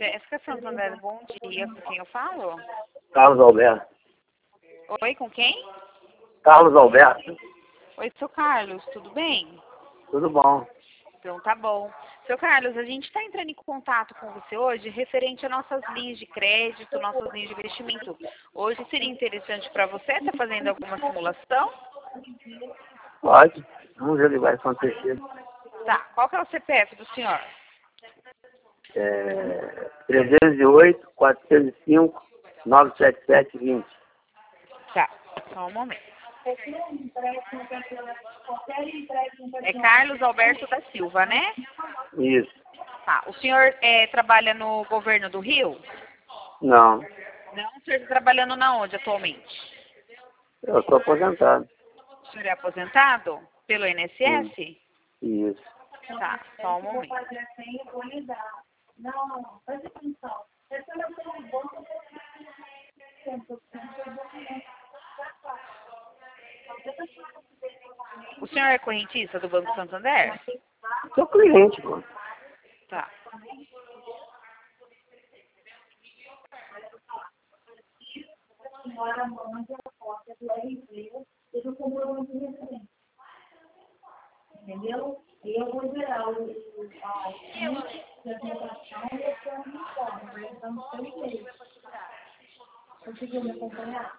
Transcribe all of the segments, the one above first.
Jéssica Santander, bom dia. Com quem eu falo? Carlos Alberto. Oi, com quem? Carlos Alberto. Oi, seu Carlos, tudo bem? Tudo bom. Então tá bom. Seu Carlos, a gente está entrando em contato com você hoje referente a nossas linhas de crédito, nossas linhas de investimento. Hoje seria interessante para você estar fazendo alguma simulação? Pode. Vamos ver o que vai acontecer. Tá. Qual que é o CPF do senhor? 308, 405, 97720. Tá. Só um momento. É Carlos Alberto da Silva, né? Isso. Tá. O senhor trabalha no governo do Rio? Não. Não. O senhor está trabalhando na onde atualmente? Eu sou aposentado. O senhor é aposentado pelo INSS? Sim. Isso. Tá. Só um momento. O senhor é correntista do Banco Santander? Sou cliente, pô. Tá. Entendeu? E eu vou gerar a apresentação e a sua uniforme. Nós estamos 3 meses. Conseguiu me acompanhar?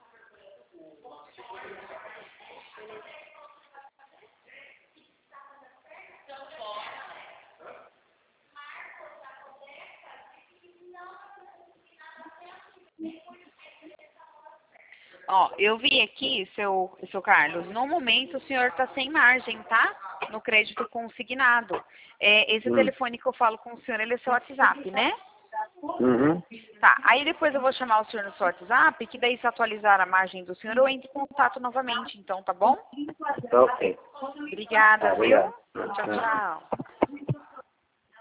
Ó, eu vi aqui, seu Carlos, no momento o senhor está sem margem, tá? No crédito consignado. Esse telefone que eu falo com o senhor, ele é seu WhatsApp, né? Uhum. Tá, aí depois eu vou chamar o senhor no seu WhatsApp, que daí se atualizar a margem do senhor, eu entro em contato novamente, então, tá bom? Tá ok. Obrigada, viu? Obrigado. Tchau, tchau.